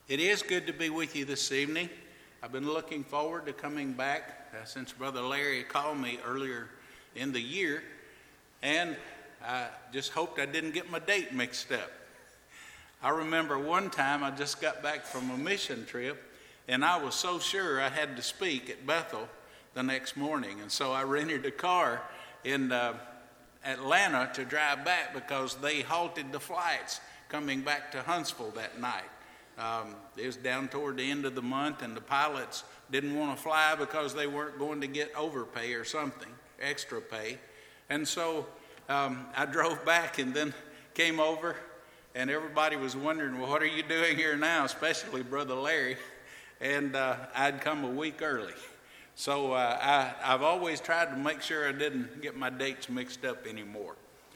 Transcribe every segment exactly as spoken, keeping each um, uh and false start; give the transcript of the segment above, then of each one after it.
It is good to be with you this evening. I've been looking forward to coming back uh, since Brother Larry called me earlier in the year, and I just hoped I didn't get my date mixed up. I remember one time I just got back from a mission trip, and I was so sure I had to speak at Bethel the next morning, and so I rented a car in uh, Atlanta to drive back because they halted the flights coming back to Huntsville that night. Um, it was down toward the end of the month, and the pilots didn't want to fly because they weren't going to get overpay or something, extra pay. And so um, I drove back and then came over, and everybody was wondering, well, what are you doing here now, especially Brother Larry? And uh, I'd come a week early. So uh, I, I've always tried to make sure I didn't get my dates mixed up anymore.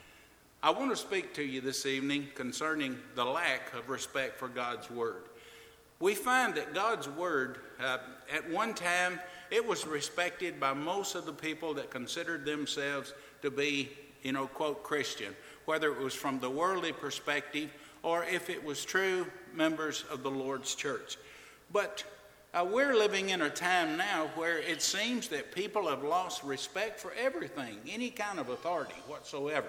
I want to speak to you this evening concerning the lack of respect for God's Word. We find that God's Word, uh, at one time, it was respected by most of the people that considered themselves to be, you know, quote, Christian, whether it was from the worldly perspective or if it was true members of the Lord's church. But uh, we're living in a time now where it seems that people have lost respect for everything, any kind of authority whatsoever.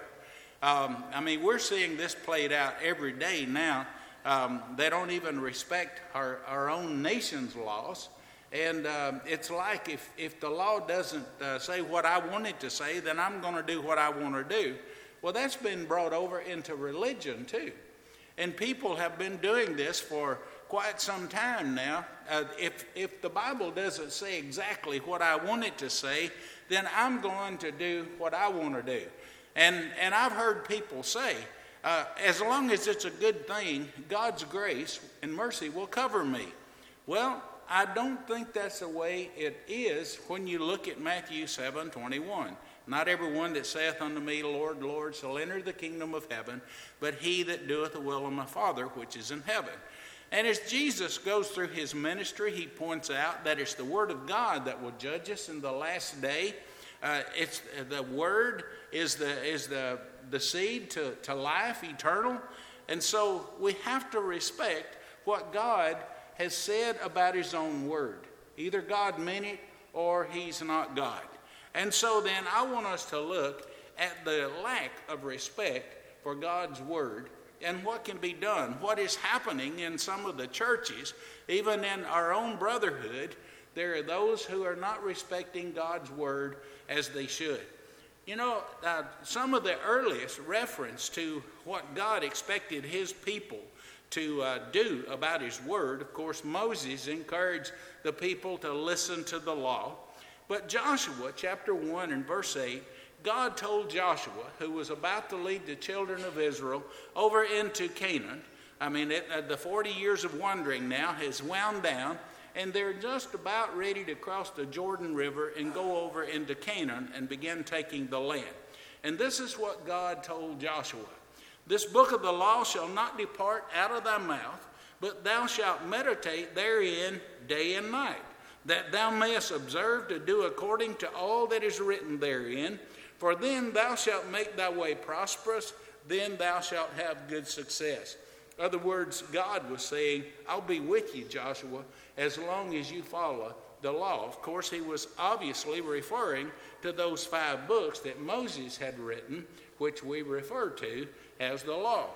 Um, I mean, we're seeing this played out every day now. Um, they don't even respect our, our own nation's laws. And um, it's like if, if the law doesn't uh, say what I want it to say, then I'm going to do what I want to do. Well, that's been brought over into religion, too. And people have been doing this for quite some time now. Uh, if, if the Bible doesn't say exactly what I want it to say, then I'm going to do what I want to do. And and I've heard people say, uh, as long as it's a good thing, God's grace and mercy will cover me. Well, I don't think that's the way it is when you look at Matthew seven twenty-one. Not everyone that saith unto me, Lord, Lord, shall enter the kingdom of heaven, but he that doeth the will of my Father which is in heaven. And as Jesus goes through his ministry, he points out that it's the Word of God that will judge us in the last day. Uh, it's the Word is the is the the seed to, to life eternal, and so we have to respect what God has said about his own Word. Either God meant it or he's not God. And so then I want us to look at the lack of respect for God's Word and what can be done. What is happening in some of the churches, even in our own brotherhood, there are those who are not respecting God's Word as they should. You know, uh, some of the earliest reference to what God expected his people to uh, do about his Word, of course, Moses encouraged the people to listen to the law. But Joshua, chapter one and verse eight, God told Joshua, who was about to lead the children of Israel over into Canaan. I mean, it, uh, the forty years of wandering now has wound down, and they're just about ready to cross the Jordan River and go over into Canaan and begin taking the land. And this is what God told Joshua. This book of the law shall not depart out of thy mouth, but thou shalt meditate therein day and night, that thou mayest observe to do according to all that is written therein. For then thou shalt make thy way prosperous, then thou shalt have good success. In other words, God was saying, I'll be with you, Joshua, as long as you follow the law. Of course, he was obviously referring to those five books that Moses had written, which we refer to as the law.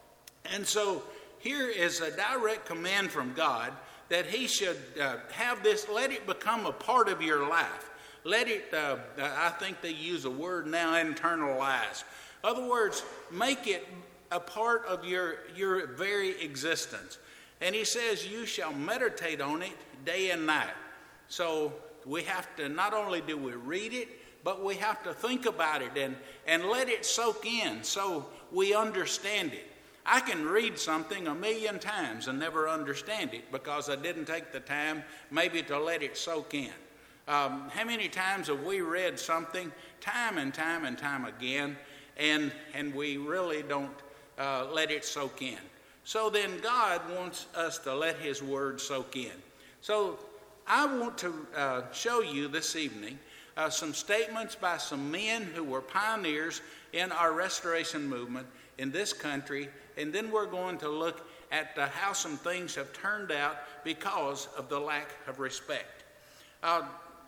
And so here is a direct command from God that he should uh, have this, let it become a part of your life. Let it, uh, I think they use a word now, internalize. In other words, make it a part of your, your very existence. And he says, you shall meditate on it day and night. So we have to, not only do we read it, but we have to think about it and, and let it soak in so we understand it. I can read something a million times and never understand it because I didn't take the time maybe to let it soak in. Um, how many times have we read something time and time and time again, and, and we really don't uh, let it soak in? So then God wants us to let his word soak in. So I want to uh, show you this evening uh, some statements by some men who were pioneers in our restoration movement in this country, and then we're going to look at uh, how some things have turned out because of the lack of respect. Uh,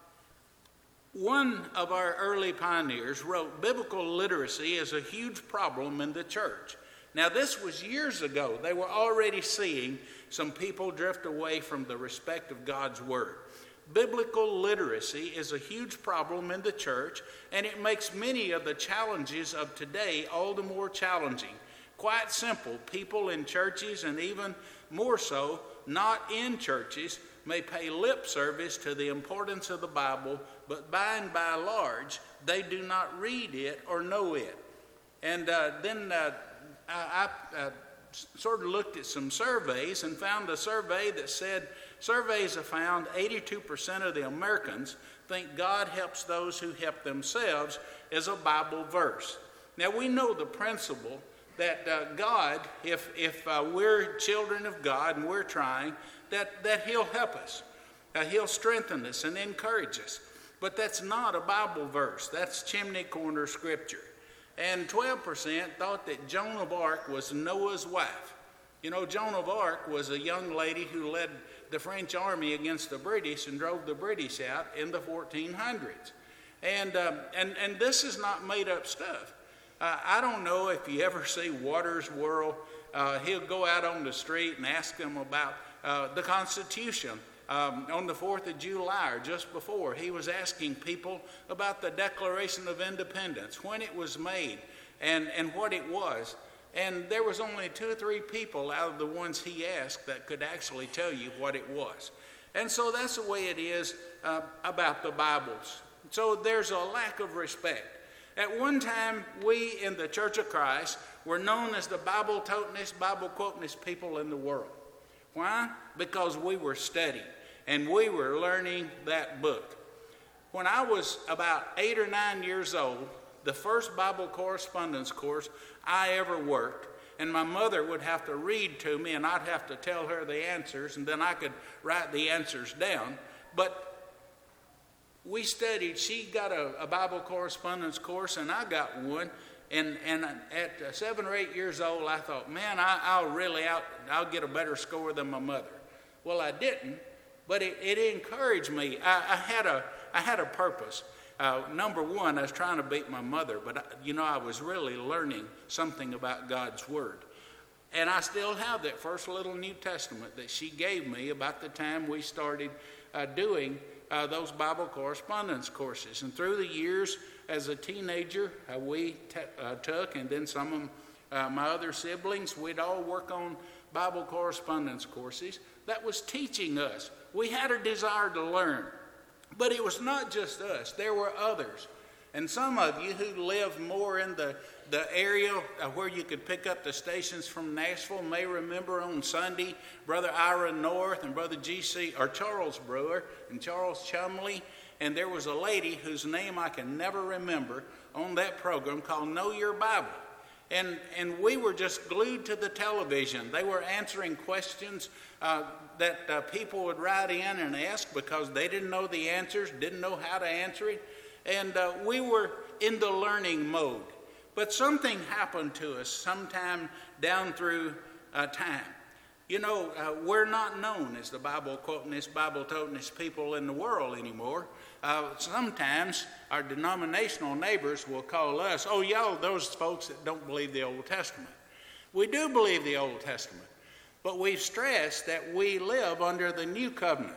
one of our early pioneers wrote, "Biblical literacy is a huge problem in the church." Now, this was years ago. They were already seeing some people drift away from the respect of God's Word. Biblical literacy is a huge problem in the church, and it makes many of the challenges of today all the more challenging. Quite simple, people in churches, and even more so, not in churches, may pay lip service to the importance of the Bible, but by and by large, they do not read it or know it. And uh, then uh, I, I uh, sort of looked at some surveys and found a survey that said, surveys have found eighty-two percent of the Americans think God helps those who help themselves is a Bible verse. Now, we know the principle that uh, God, if, if uh, we're children of God and we're trying, that, that He'll help us. Uh, he'll strengthen us and encourage us. But that's not a Bible verse. That's chimney corner scripture. And twelve percent thought that Joan of Arc was Noah's wife. You know, Joan of Arc was a young lady who led the French army against the British and drove the British out in the fourteen hundreds. And, um, and, and this is not made up stuff. Uh, I don't know if you ever see Waters World. Uh, he'll go out on the street and ask them about uh, the Constitution. Um, on the fourth of July, or just before, he was asking people about the Declaration of Independence, when it was made, and, and what it was. And there was only two or three people out of the ones he asked that could actually tell you what it was. And so that's the way it is uh, about the Bibles. So there's a lack of respect. At one time, we in the Church of Christ were known as the Bible-totingest, Bible-quotingest people in the world. Why? Because we were studying and we were learning that book. When I was about eight or nine years old, the first Bible correspondence course I ever worked, and my mother would have to read to me and I'd have to tell her the answers, and then I could write the answers down. But we studied. She got a, a Bible correspondence course and I got one. And, and at seven or eight years old, I thought, man, I, I'll really out, I'll get a better score than my mother. Well, I didn't, but it, it encouraged me. I, I had a, I had a purpose. Uh, number one, I was trying to beat my mother, but I, you know, I was really learning something about God's Word. And I still have that first little New Testament that she gave me about the time we started uh, doing uh, those Bible correspondence courses. And through the years, as a teenager, uh, we t- uh, took, and then some of uh, my other siblings, we'd all work on Bible correspondence courses. That was teaching us. We had a desire to learn. But it was not just us. There were others. And some of you who live more in the, the area uh, where you could pick up the stations from Nashville may remember on Sunday, Brother Ira North and Brother G C, or Charles Brewer and Charles Chumley. And there was a lady whose name I can never remember on that program called Know Your Bible. And and we were just glued to the television. They were answering questions uh, that uh, people would write in and ask because they didn't know the answers, didn't know how to answer it. And uh, we were in the learning mode. But something happened to us sometime down through uh, time. You know, uh, we're not known as the Bible-quotingest, Bible-totingest people in the world anymore. Uh, sometimes our denominational neighbors will call us, oh, y'all, those folks that don't believe the Old Testament. We do believe the Old Testament, but we've stressed that we live under the New Covenant.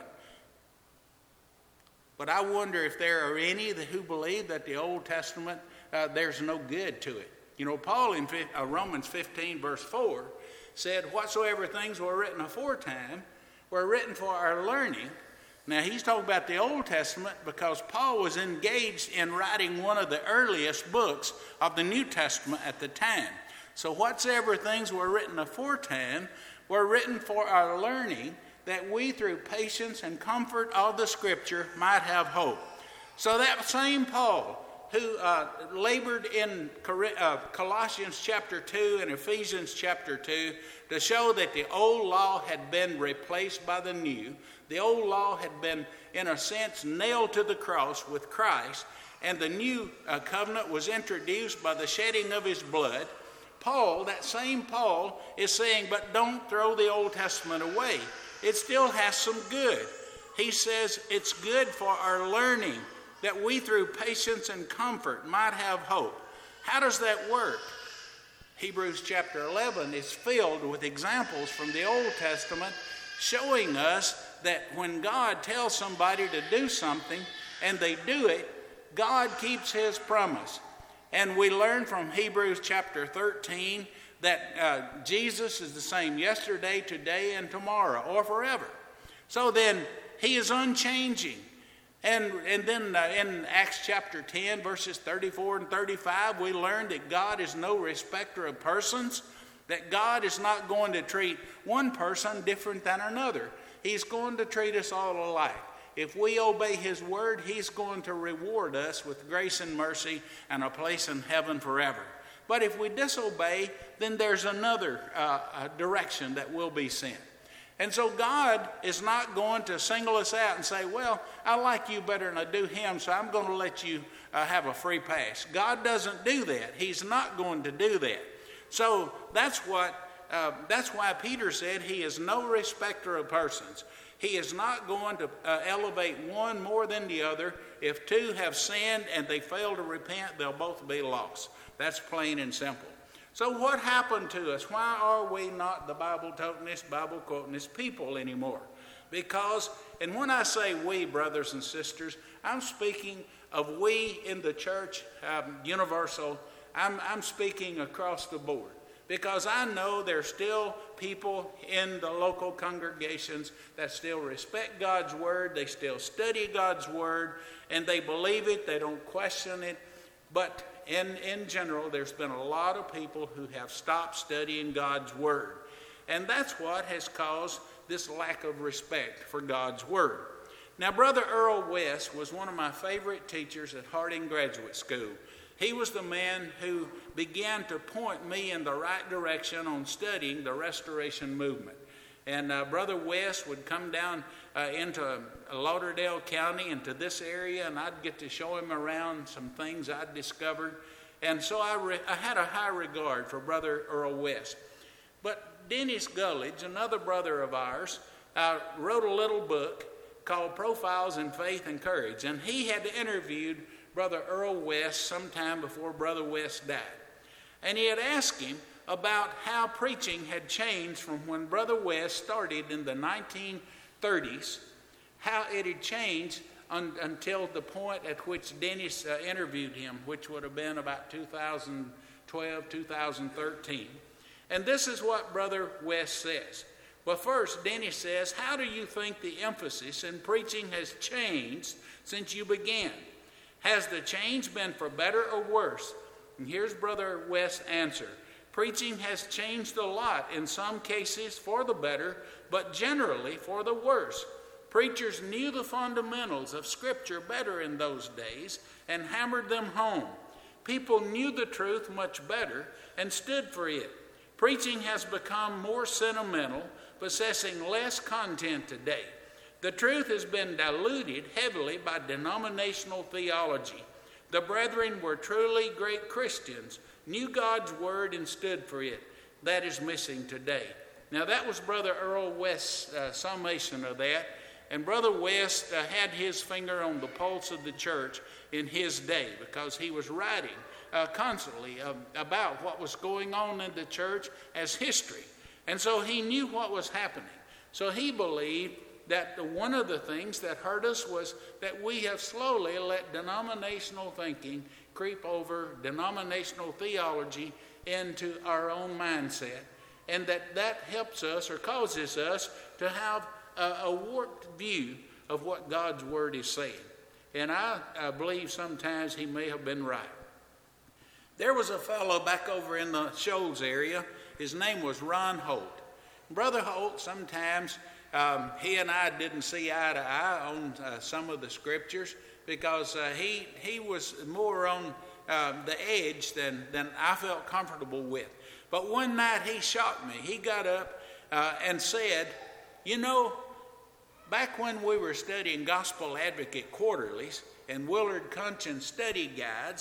But I wonder if there are any that who believe that the Old Testament, uh, there's no good to it. You know, Paul in uh, Romans fifteen, verse four, said, whatsoever things were written aforetime were written for our learning. Now, he's talking about the Old Testament because Paul was engaged in writing one of the earliest books of the New Testament at the time. So whatsoever things were written aforetime were written for our learning, that we through patience and comfort of the Scripture might have hope. So that same Paul, who uh, labored in uh, Colossians chapter two and Ephesians chapter two to show that the old law had been replaced by the new. The old law had been, in a sense, nailed to the cross with Christ, and the new uh, covenant was introduced by the shedding of his blood. Paul, that same Paul, is saying, but don't throw the Old Testament away. It still has some good. He says it's good for our learning, that we through patience and comfort might have hope. How does that work? Hebrews chapter eleven is filled with examples from the Old Testament showing us that when God tells somebody to do something and they do it, God keeps his promise. And we learn from Hebrews chapter thirteen that uh, Jesus is the same yesterday, today, and tomorrow, or forever. So then, he is unchanging. And, and then uh, in Acts chapter ten, verses thirty-four and thirty-five, we learn that God is no respecter of persons, that God is not going to treat one person different than another. He's going to treat us all alike. If we obey his word, he's going to reward us with grace and mercy and a place in heaven forever. But if we disobey, then there's another uh, uh, direction that will be sent. And so God is not going to single us out and say, well, I like you better than I do him, so I'm going to let you uh, have a free pass. God doesn't do that. He's not going to do that. So that's what uh, that's why Peter said he is no respecter of persons. He is not going to uh, elevate one more than the other. If two have sinned and they fail to repent, they'll both be lost. That's plain and simple. So what happened to us? Why are we not the Bible-totingest, Bible-quotingest people anymore? Because, and when I say we, brothers and sisters, I'm speaking of we in the church, um, universal. I'm, I'm speaking across the board. Because I know there's still people in the local congregations that still respect God's word, they still study God's word, and they believe it, they don't question it. But in, in general, there's been a lot of people who have stopped studying God's word. And that's what has caused this lack of respect for God's word. Now, Brother Earl West was one of my favorite teachers at Harding Graduate School. He was the man who began to point me in the right direction on studying the Restoration Movement. And uh, Brother West would come down uh, into Lauderdale County, into this area, and I'd get to show him around some things I'd discovered. And so I, re- I had a high regard for Brother Earl West. But Dennis Gullidge, another brother of ours, uh, wrote a little book called Profiles in Faith and Courage. And he had interviewed Brother Earl West sometime before Brother West died. And he had asked him about how preaching had changed from when Brother West started in the nineteen thirties, how it had changed un- until the point at which Dennis uh, interviewed him, which would have been about two thousand twelve, two thousand thirteen. And this is what Brother West says. Well, first, Dennis says, how do you think the emphasis in preaching has changed since you began? Has the change been for better or worse? And here's Brother West's answer. Preaching has changed a lot, in some cases for the better, but generally for the worse. Preachers knew the fundamentals of Scripture better in those days and hammered them home. People knew the truth much better and stood for it. Preaching has become more sentimental, possessing less content today. The truth has been diluted heavily by denominational theology. The brethren were truly great Christians, knew God's word and stood for it. That is missing today. Now that was Brother Earl West's uh, summation of that. And Brother West uh, had his finger on the pulse of the church in his day because he was writing uh, constantly uh, about what was going on in the church as history. And so he knew what was happening. So he believed that the, one of the things that hurt us was that we have slowly let denominational thinking creep over denominational theology into our own mindset, and that that helps us or causes us to have a, a warped view of what God's word is saying. And I, I believe sometimes he may have been right. There was a fellow back over in the Shoals area. His name was Ron Holt. Brother Holt, sometimes um, he and I didn't see eye to eye on uh, some of the scriptures because uh, he he was more on uh, the edge than, than I felt comfortable with. But one night he shocked me. He got up uh, and said, you know, back when we were studying Gospel Advocate Quarterlies and Willard Conscience study guides,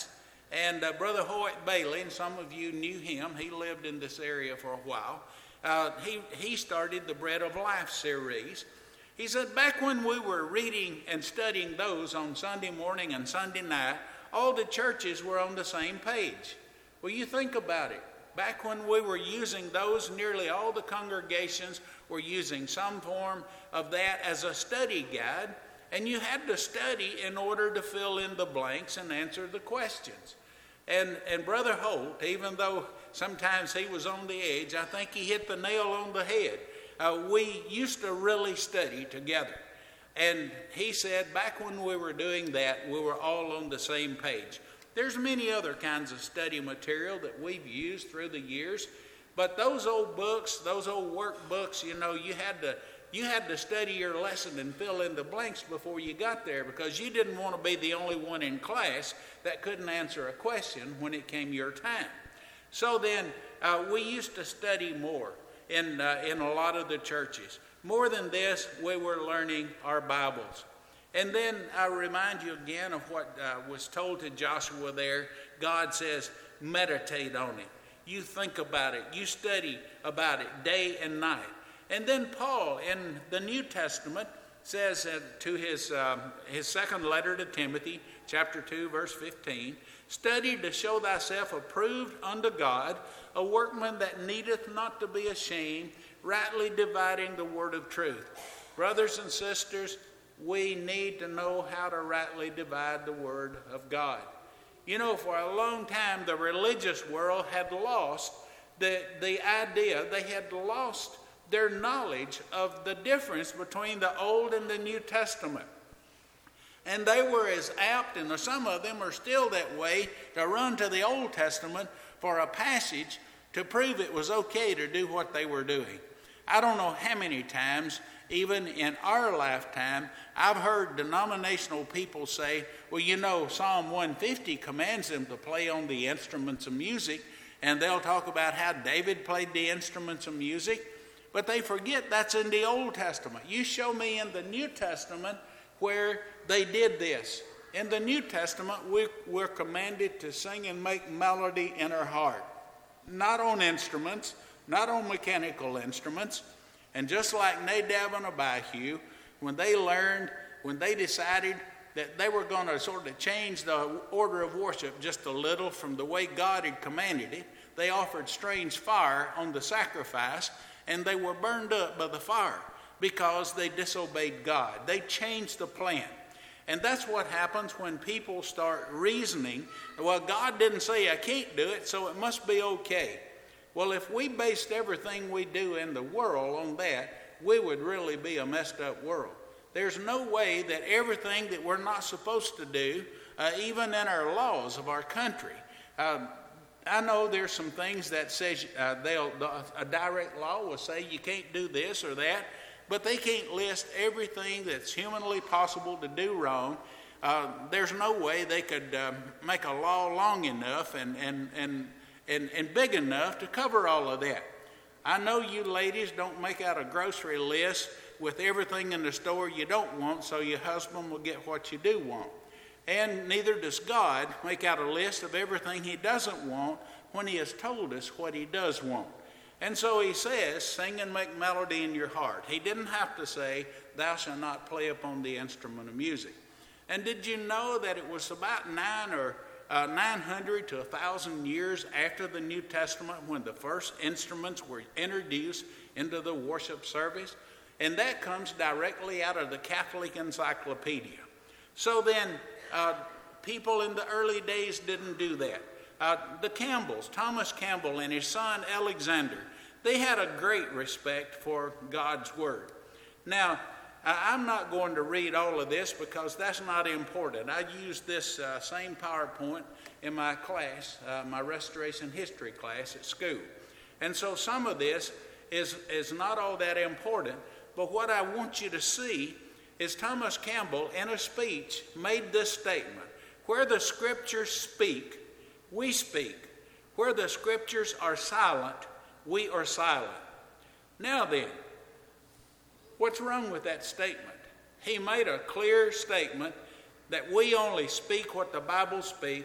And uh, Brother Hoyt Bailey, and some of you knew him, he lived in this area for a while. Uh, he, he started the Bread of Life series. He said back when we were reading and studying those on Sunday morning and Sunday night, all the churches were on the same page. Well, you think about it. Back when we were using those, nearly all the congregations were using some form of that as a study guide, and you had to study in order to fill in the blanks and answer the questions. And, and Brother Holt, even though sometimes he was on the edge, I think he hit the nail on the head. Uh, we used to really study together. And he said back when we were doing that, we were all on the same page. There's many other kinds of study material that we've used through the years, but those old books, those old workbooks, you know, you had to you had to study your lesson and fill in the blanks before you got there, because you didn't want to be the only one in class that couldn't answer a question when it came your time. So then uh, we used to study more in uh, in a lot of the churches. More than this, we were learning our Bibles. And then I remind you again of what uh, was told to Joshua there. God says, meditate on it. You think about it. You study about it day and night. And then Paul in the New Testament says uh, to his, um, his second letter to Timothy, chapter two, verse fifteen, study to show thyself approved unto God, a workman that needeth not to be ashamed, rightly dividing the word of truth. Brothers and sisters, we need to know how to rightly divide the word of God. You know, for a long time, the religious world had lost the, the idea, they had lost their knowledge of the difference between the Old and the New Testament. And they were as apt, and some of them are still that way, to run to the Old Testament for a passage to prove it was okay to do what they were doing. I don't know how many times, even in our lifetime, I've heard denominational people say, well, you know, Psalm one fifty commands them to play on the instruments of music, and they'll talk about how David played the instruments of music, but they forget that's in the Old Testament. You show me in the New Testament where they did this. In the New Testament, we, we're commanded to sing and make melody in our heart, not on instruments, not on mechanical instruments. And just like Nadab and Abihu, when they learned, when they decided that they were going to sort of change the order of worship just a little from the way God had commanded it, they offered strange fire on the sacrifice, and they were burned up by the fire because they disobeyed God. They changed the plan. And that's what happens when people start reasoning, well, God didn't say I can't do it, so it must be okay. Well, if we based everything we do in the world on that, we would really be a messed up world. There's no way that everything that we're not supposed to do, uh, even in our laws of our country, uh, I know there's some things that says uh, they'll, a direct law will say you can't do this or that, but they can't list everything that's humanly possible to do wrong. Uh, there's no way they could uh, make a law long enough and, and, and And, and big enough to cover all of that. I know you ladies don't make out a grocery list with everything in the store you don't want so your husband will get what you do want. And neither does God make out a list of everything he doesn't want when he has told us what he does want. And so he says, sing and make melody in your heart. He didn't have to say, thou shalt not play upon the instrument of music. And did you know that it was about nine or Uh, nine hundred to one thousand years after the New Testament when the first instruments were introduced into the worship service? And that comes directly out of the Catholic Encyclopedia. So then, uh, people in the early days didn't do that. Uh, the Campbells, Thomas Campbell and his son Alexander, they had a great respect for God's Word. Now, I'm not going to read all of this because that's not important. I used this uh, same PowerPoint in my class, uh, my Restoration History class at school. And so some of this is, is not all that important, but what I want you to see is Thomas Campbell, in a speech, made this statement: where the scriptures speak, we speak. Where the scriptures are silent, we are silent. Now then, what's wrong with that statement? He made a clear statement that we only speak what the Bible speaks,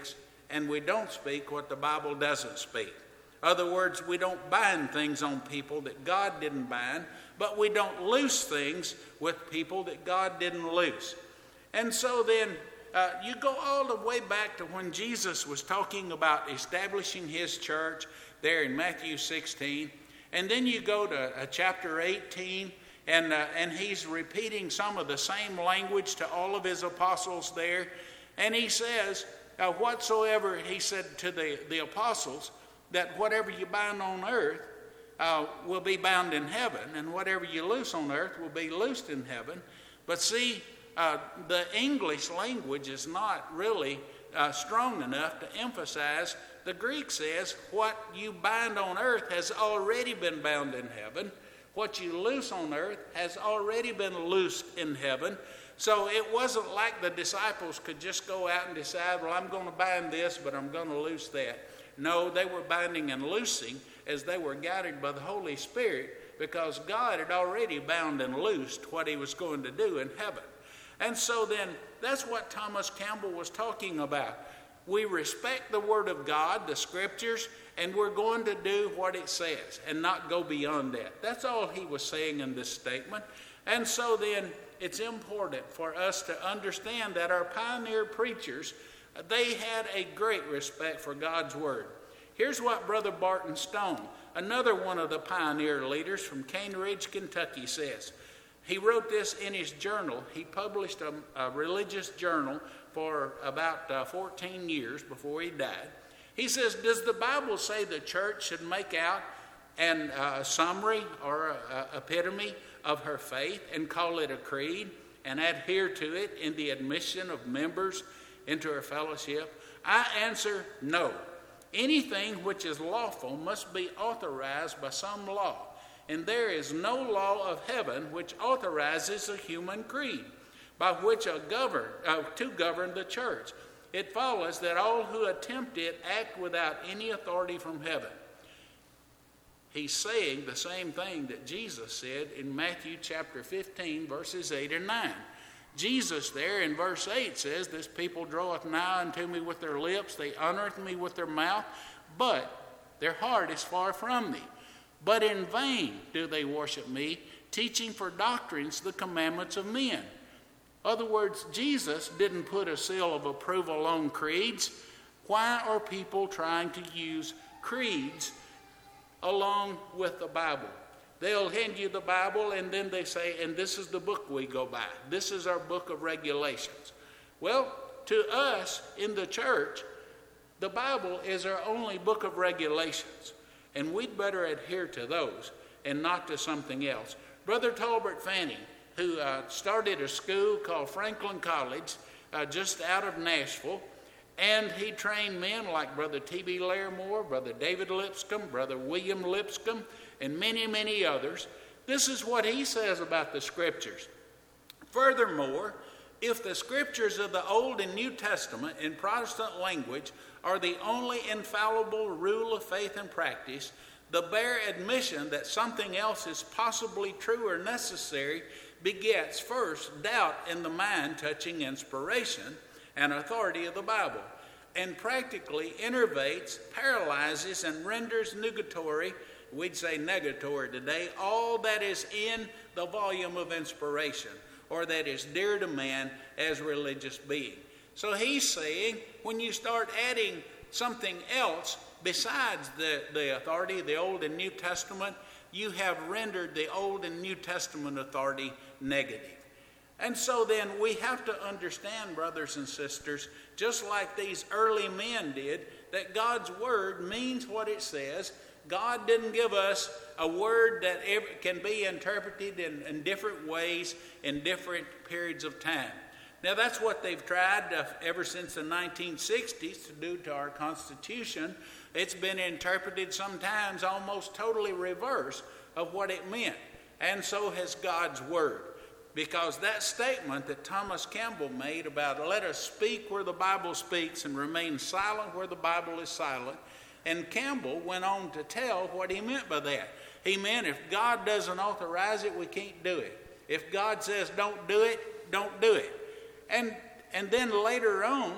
and we don't speak what the Bible doesn't speak. In other words, we don't bind things on people that God didn't bind, but we don't loose things with people that God didn't loose. And so then uh, you go all the way back to when Jesus was talking about establishing his church there in Matthew sixteen. And then you go to uh, chapter eighteen, and, uh, and he's repeating some of the same language to all of his apostles there. And he says, uh, whatsoever, he said to the, the apostles, that whatever you bind on earth uh, will be bound in heaven, and whatever you loose on earth will be loosed in heaven. But see, uh, the English language is not really uh, strong enough to emphasize. The Greek says, what you bind on earth has already been bound in heaven. What you loose on earth has already been loosed in heaven. So it wasn't like the disciples could just go out and decide, well, I'm going to bind this, but I'm going to loose that. No, they were binding and loosing as they were guided by the Holy Spirit, because God had already bound and loosed what he was going to do in heaven. And so then that's what Thomas Campbell was talking about. We respect the Word of God, the Scriptures, and we're going to do what it says and not go beyond that. That's all he was saying in this statement. And so then it's important for us to understand that our pioneer preachers, they had a great respect for God's Word. Here's what Brother Barton Stone, another one of the pioneer leaders from Cane Ridge, Kentucky, says. He wrote this in his journal. He published a, a religious journal for about uh, fourteen years before he died. He says, does the Bible say the church should make out an uh, summary or a, a epitome of her faith and call it a creed and adhere to it in the admission of members into her fellowship? I answer no. Anything which is lawful must be authorized by some law, and there is no law of heaven which authorizes a human creed by which a govern, uh, to govern the church. It follows that all who attempt it act without any authority from heaven. He's saying the same thing that Jesus said in Matthew chapter fifteen, verses eight and nine. Jesus there in verse eight says, this people draweth nigh unto me with their lips, they honoreth me with their mouth, but their heart is far from me. But in vain do they worship me, teaching for doctrines the commandments of men. In other words, Jesus didn't put a seal of approval on creeds. Why are people trying to use creeds along with the Bible? They'll hand you the Bible and then they say, and this is the book we go by. This is our book of regulations. Well, to us in the church, the Bible is our only book of regulations. And we'd better adhere to those and not to something else. Brother Talbert Fanning, who uh, started a school called Franklin College uh, just out of Nashville, and he trained men like Brother T B Larimore, Brother David Lipscomb, Brother William Lipscomb, and many, many others. This is what he says about the Scriptures. Furthermore, if the Scriptures of the Old and New Testament in Protestant language are the only infallible rule of faith and practice, the bare admission that something else is possibly true or necessary begets first doubt in the mind touching inspiration and authority of the Bible, and practically enervates, paralyzes, and renders nugatory, we'd say negatory today, all that is in the volume of inspiration, or that is dear to man as religious being. So he's saying when you start adding something else besides the, the authority of the Old and New Testament, you have rendered the Old and New Testament authority negative. And so then we have to understand, brothers and sisters, just like these early men did, that God's word means what it says. God didn't give us a word that ever can be interpreted in, in different ways in different periods of time. Now that's what they've tried uh, ever since the nineteen sixties to do to our Constitution. It's been interpreted sometimes almost totally reverse of what it meant. And so has God's word. Because that statement that Thomas Campbell made about let us speak where the Bible speaks and remain silent where the Bible is silent, and Campbell went on to tell what he meant by that. He meant if God doesn't authorize it, we can't do it. If God says don't do it, don't do it. And, and then later on,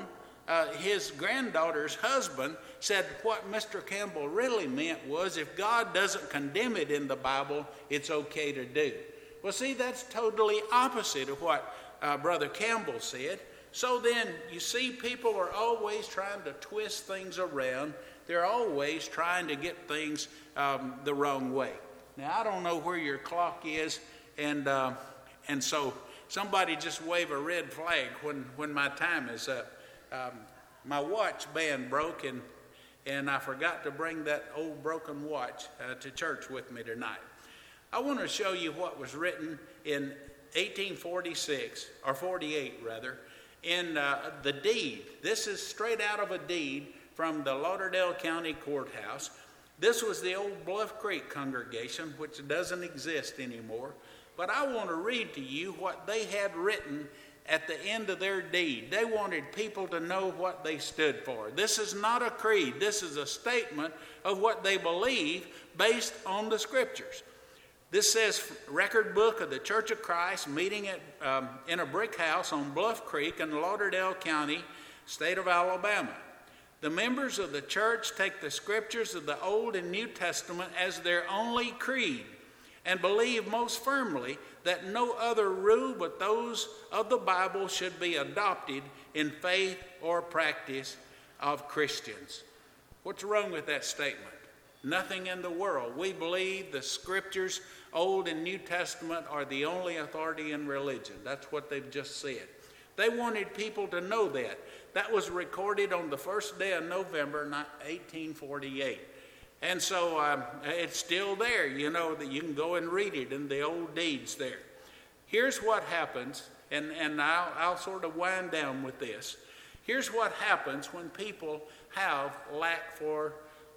uh, his granddaughter's husband said what Mister Campbell really meant was if God doesn't condemn it in the Bible, it's okay to do. Well, see, that's totally opposite of what uh, Brother Campbell said. So then, you see, people are always trying to twist things around. They're always trying to get things um, the wrong way. Now, I don't know where your clock is, and uh, and so somebody just wave a red flag when, when my time is up. Um, my watch band broke, and, and I forgot to bring that old broken watch uh, to church with me tonight. I want to show you what was written in eighteen forty-six, or forty-eight rather, in uh, the deed. This is straight out of a deed from the Lauderdale County Courthouse. This was the old Bluff Creek congregation, which doesn't exist anymore. But I want to read to you what they had written at the end of their deed. They wanted people to know what they stood for. This is not a creed. This is a statement of what they believe based on the scriptures. This says, Record Book of the Church of Christ, meeting at, um, in a brick house on Bluff Creek in Lauderdale County, state of Alabama. The members of the church take the scriptures of the Old and New Testament as their only creed and believe most firmly that no other rule but those of the Bible should be adopted in faith or practice of Christians. What's wrong with that statement? Nothing in the world. We believe the scriptures, Old and New Testament, are the only authority in religion. That's what they've just said. They wanted people to know that. That was recorded on the first day of November, eighteen forty-eight. And so um, it's still there, you know, that you can go and read it in the old deeds there. Here's what happens, and, and I'll, I'll sort of wind down with this. Here's what happens when people have lack for,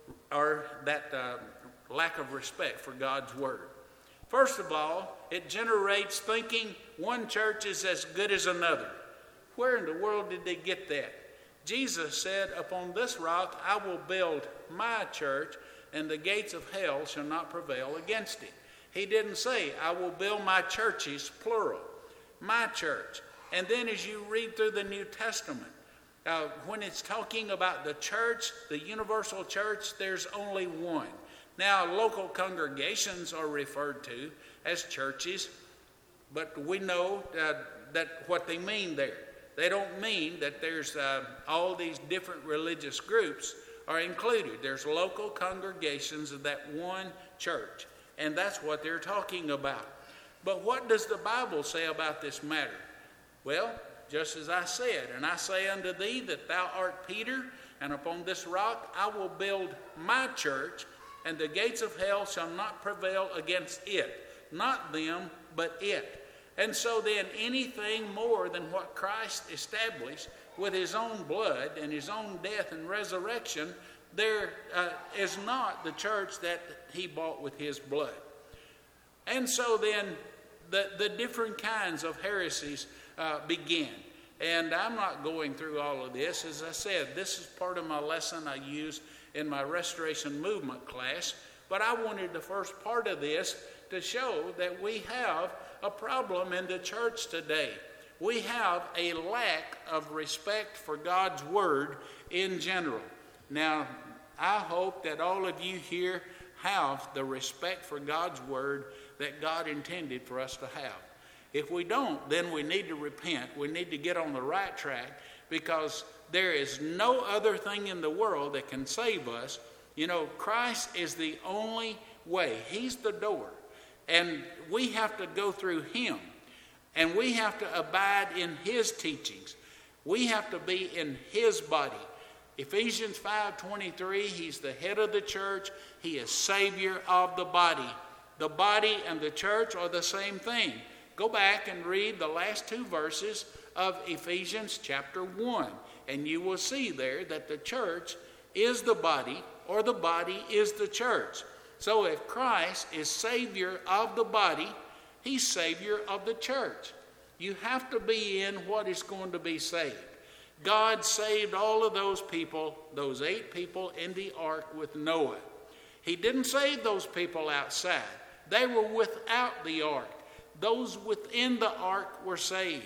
or that uh, lack of respect for God's word. First of all, it generates thinking one church is as good as another. Where in the world did they get that? Jesus said, upon this rock I will build my church, and the gates of hell shall not prevail against it. He didn't say, I will build my churches, plural, my church. And then as you read through the New Testament, uh, when it's talking about the church, the universal church, there's only one. Now, local congregations are referred to as churches, but we know uh, that what they mean there. They don't mean that there's uh, all these different religious groups are included. There's local congregations of that one church, and that's what they're talking about. But what does the Bible say about this matter? Well, just as I said, and I say unto thee that thou art Peter, and upon this rock I will build my church, and the gates of hell shall not prevail against it. Not them, but it. And so then anything more than what Christ established with his own blood and his own death and resurrection, there uh, is not the church that he bought with his blood. And so then the, the different kinds of heresies uh, begin. And I'm not going through all of this. As I said, this is part of my lesson I use in my Restoration Movement class. But I wanted the first part of this to show that we have a problem in the church today. We have a lack of respect for God's word in general. Now, I hope that all of you here have the respect for God's word that God intended for us to have. If we don't, then we need to repent. We need to get on the right track, because there is no other thing in the world that can save us. You know, Christ is the only way. He's the door. And we have to go through him. And we have to abide in his teachings. We have to be in his body. Ephesians five twenty-three, he's the head of the church. He is Savior of the body. The body and the church are the same thing. Go back and read the last two verses of Ephesians chapter one. And you will see there that the church is the body, or the body is the church. So if Christ is Savior of the body, he's Savior of the church. You have to be in what is going to be saved. God saved all of those people, those eight people in the ark with Noah. He didn't save those people outside. They were without the ark. Those within the ark were saved.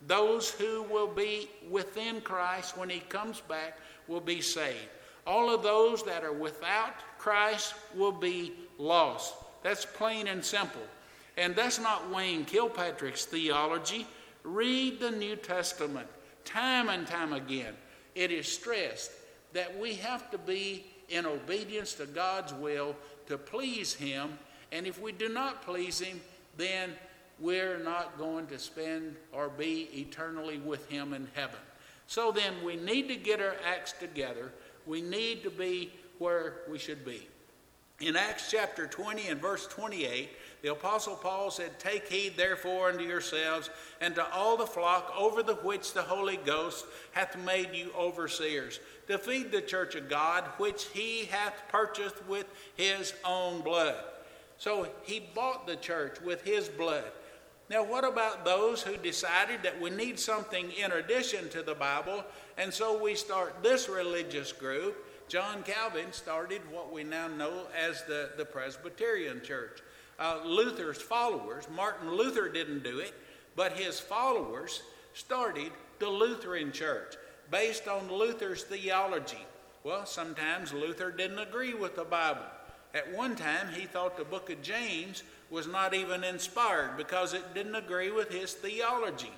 Those who will be within Christ when he comes back will be saved. All of those that are without Christ will be lost. That's plain and simple. And that's not Wayne Kilpatrick's theology. Read the New Testament. Time and time again, it is stressed that we have to be in obedience to God's will to please him. And if we do not please him, then we're not going to spend or be eternally with him in heaven. So then we need to get our acts together. We need to be where we should be. In Acts chapter twenty and verse twenty-eight, the Apostle Paul said, "Take heed therefore unto yourselves and to all the flock over the which the Holy Ghost hath made you overseers, to feed the church of God, which he hath purchased with his own blood." So he bought the church with his blood. Now what about those who decided that we need something in addition to the Bible, and so we start this religious group? John Calvin started what we now know as the, the Presbyterian Church. Uh, Luther's followers, Martin Luther didn't do it, but his followers started the Lutheran Church based on Luther's theology. Well, sometimes Luther didn't agree with the Bible. At one time, he thought the book of James was not even inspired because it didn't agree with his theology.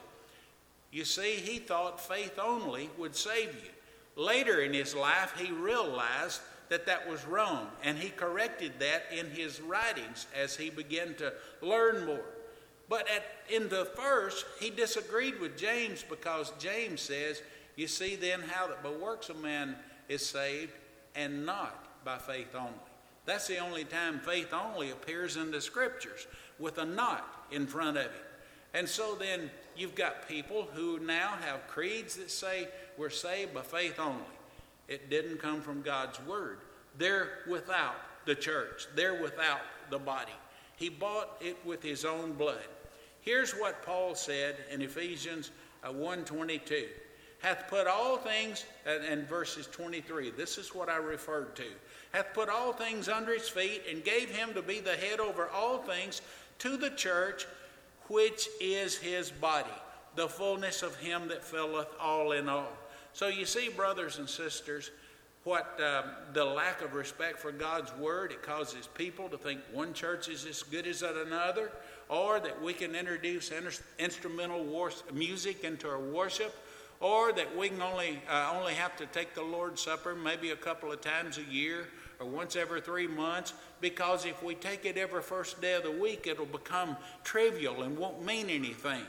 You see, he thought faith only would save you. Later in his life, he realized that that was wrong, and he corrected that in his writings as he began to learn more. But at, in the first, he disagreed with James because James says, you see then how that by works a man is saved and not by faith only. That's the only time faith only appears in the scriptures, with a not in front of it. And so then you've got people who now have creeds that say we're saved by faith only. It didn't come from God's word. They're without the church. They're without the body. He bought it with his own blood. Here's what Paul said in Ephesians one twenty-two. Hath put all things, and verses twenty-three, this is what I referred to. Hath put all things under his feet and gave him to be the head over all things to the church, which is his body, the fullness of him that filleth all in all. So you see, brothers and sisters, what um, the lack of respect for God's word, it causes people to think one church is as good as another, or that we can introduce inter- instrumental war- music into our worship, or that we can only uh, only have to take the Lord's Supper maybe a couple of times a year or once every three months, because if we take it every first day of the week, it'll become trivial and won't mean anything.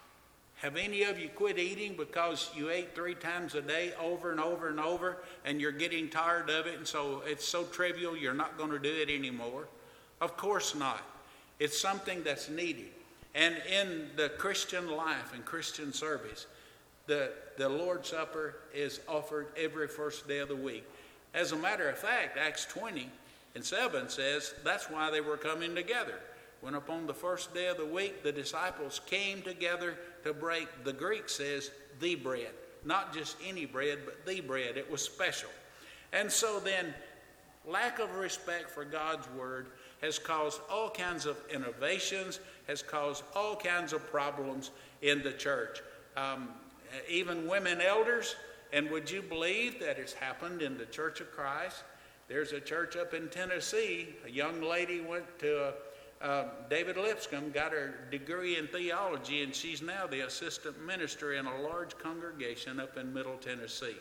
Have any of you quit eating because you ate three times a day over and over and over and you're getting tired of it, and so it's so trivial you're not going to do it anymore? Of course not. It's something that's needed. And in the Christian life and Christian service, the, the Lord's Supper is offered every first day of the week. As a matter of fact, Acts twenty and seven says that's why they were coming together. When upon the first day of the week, the disciples came together to break, the Greek says, the bread. Not just any bread, but the bread. It was special. And so then, lack of respect for God's word has caused all kinds of innovations, has caused all kinds of problems in the church. Um, even women elders, and would you believe that it's happened in the Church of Christ? There's a church up in Tennessee. A young lady went to a Uh, David Lipscomb, got her degree in theology, and she's now the assistant minister in a large congregation up in Middle Tennessee.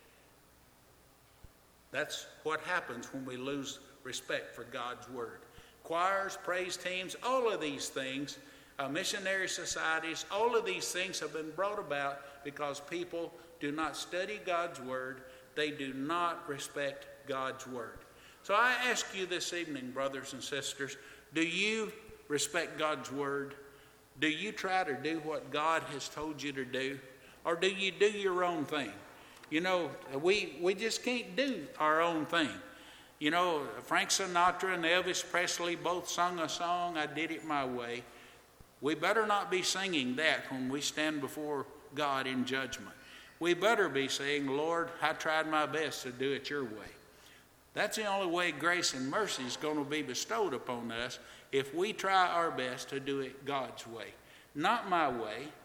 That's what happens when we lose respect for God's word. Choirs, praise teams, all of these things, uh, missionary societies, all of these things have been brought about because people do not study God's word. They do not respect God's word. So I ask you this evening, brothers and sisters, do you respect God's word? Do you try to do what God has told you to do? Or do you do your own thing? You know, we, we just can't do our own thing. You know, Frank Sinatra and Elvis Presley both sung a song, I Did It My Way. We better not be singing that when we stand before God in judgment. We better be saying, Lord, I tried my best to do it your way. That's the only way grace and mercy is going to be bestowed upon us, if we try our best to do it God's way. Not my way,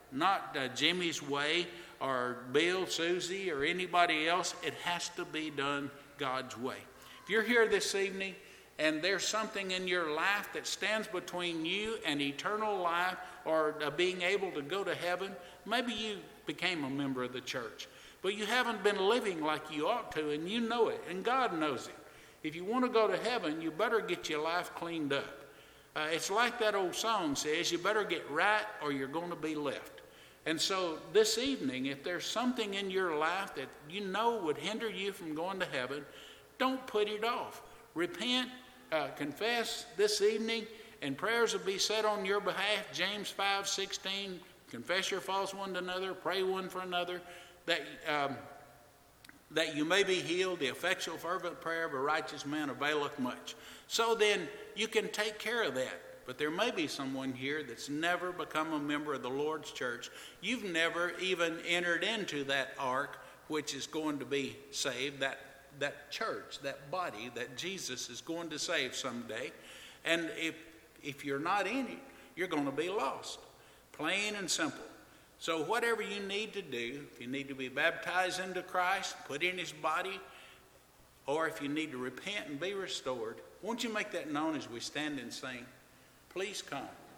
not uh, Jimmy's way or Bill, Susie, or anybody else. It has to be done God's way. If you're here this evening and there's something in your life that stands between you and eternal life or uh, being able to go to heaven, maybe you became a member of the church, but you haven't been living like you ought to, and you know it, and God knows it. If you want to go to heaven, you better get your life cleaned up. Uh, it's like that old song says, you better get right or you're going to be left. And so this evening, if there's something in your life that you know would hinder you from going to heaven, don't put it off. Repent, uh, confess this evening, and prayers will be said on your behalf. James five sixteen, confess your faults one to another, pray one for another, that um, that you may be healed. The effectual fervent prayer of a righteous man availeth much. So then you can take care of that. But there may be someone here that's never become a member of the Lord's church. You've never even entered into that ark, which is going to be saved, that that church, that body that Jesus is going to save someday. And if if you're not in it, you're going to be lost. Plain and simple. So whatever you need to do, if you need to be baptized into Christ, put in his body, or if you need to repent and be restored, won't you make that known as we stand and sing? Please come.